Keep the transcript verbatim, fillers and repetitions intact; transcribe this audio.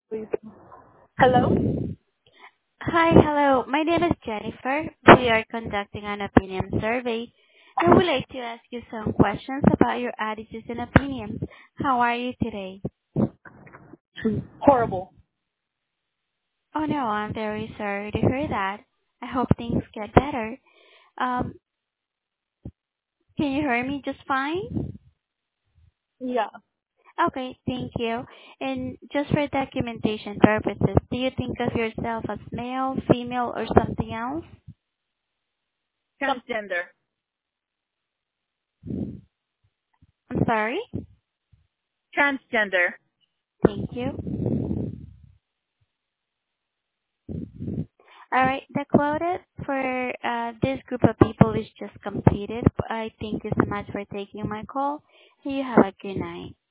Please. Hello? Hi. Hello. My name is Jennifer. We are conducting an opinion survey. I would like to ask you some questions about your attitudes and opinions. How are you today? Horrible. Oh, no, I'm very sorry to hear that. I hope things get better. Um, Can you hear me just fine? Yeah. Okay, thank you. And just for documentation purposes, do you think of yourself as male, female, or something else? Transgender. I'm sorry? Transgender. Thank you. All right. The quota for uh, this group of people is just completed. I thank you so much for taking my call. You have a good night.